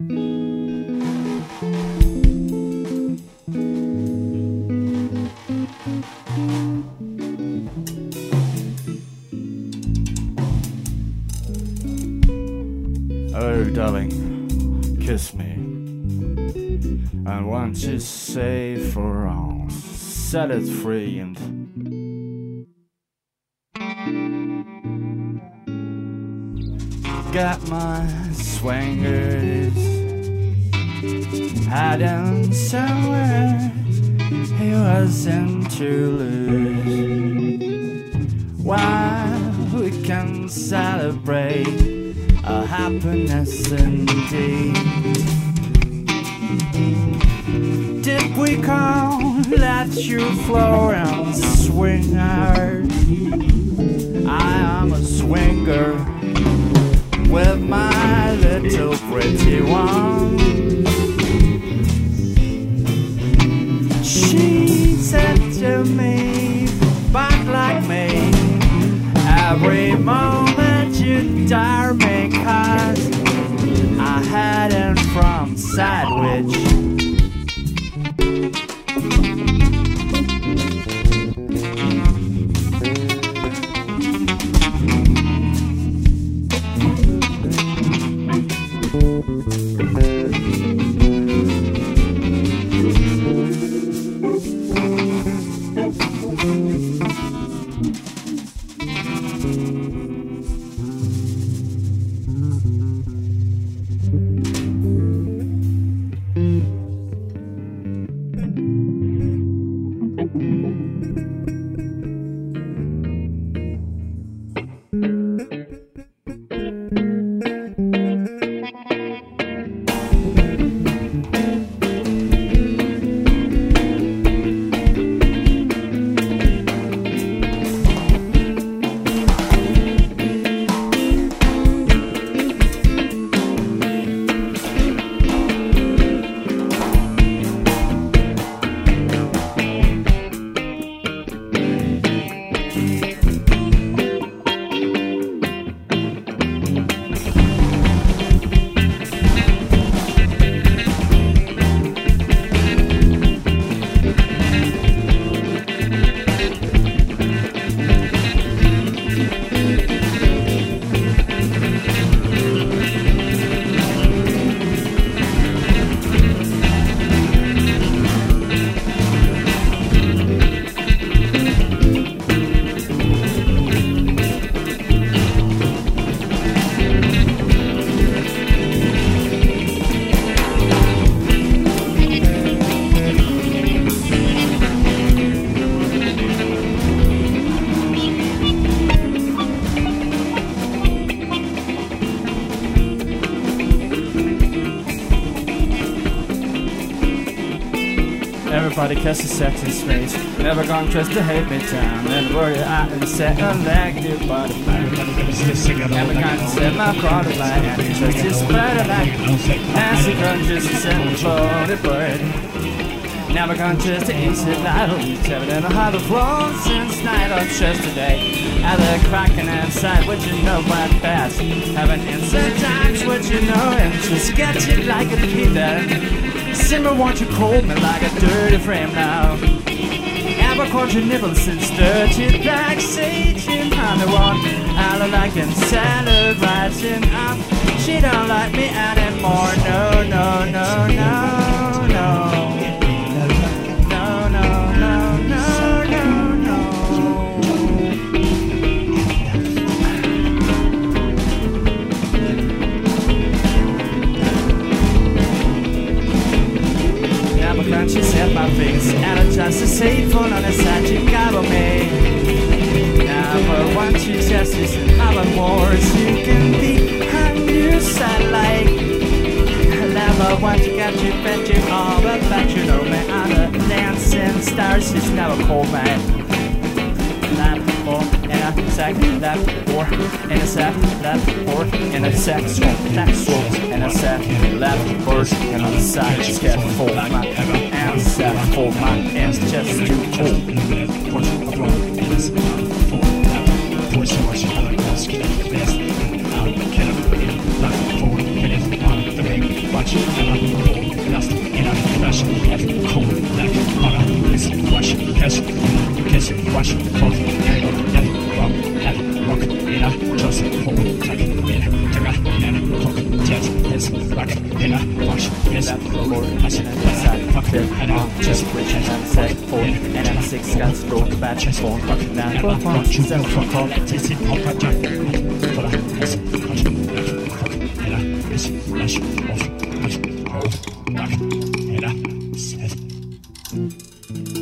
Oh, darling, kiss me. And once it's safe for all, set it free and got my swingers hiding somewhere. He wasn't to lose. While we can celebrate our happiness indeed. Did we come, let you flow and swing hard? I am a swinger with my little pretty one. She said to me, but like me, every moment you dare me, 'cause I had it from Sandwich. Everybody catches sex in space. Never gonna trust to hate me down. Never worry out and set a leg to butterfly. Never gonna set my product line. And just this butterfly. Nancy conscious and set me floated bird. Never gonna trust to instant idle. Never done a hard flown since night on yesterday. At the cracking inside, what you know about fast. Having inside times, what you know, and just get you like a heathen. Simmer, won't you cold me like a dirty frame now? Ever caught your nibble since dirty like sage in one. I don't like and salad rising up. She don't like me anymore. No, no, no, no, no. No, no, no, no, no, no. Never conscious at my face, and I just to say for on the side you got on me. Never want you just to have more as you can be on your side like. Never want you got you bet you all but you know me. I'm the dancing stars is never cold man. Lap or in a sack, lap or in a sack, lap or in a sack, swamp, tax swamp, in a sack, lap burst, and on the side, just get full my and sack for my ends just too cold. watch, and I pull dust in a flash, head cold, black, on a this wash, kiss, wash, both, head, rock, in a just hold, tuck, in, terra, and hook, jet, his, rock, in a wash, miss, lord, passion, side, fuck, and a just which and set, hold, and a 6 guns, broke, batch, phone, fuck, now, fuck, self, fuck, all, tissy, pop, jack, for a, his, punch, hook, and a, this, flash, off, punch, hold, back, and a, set.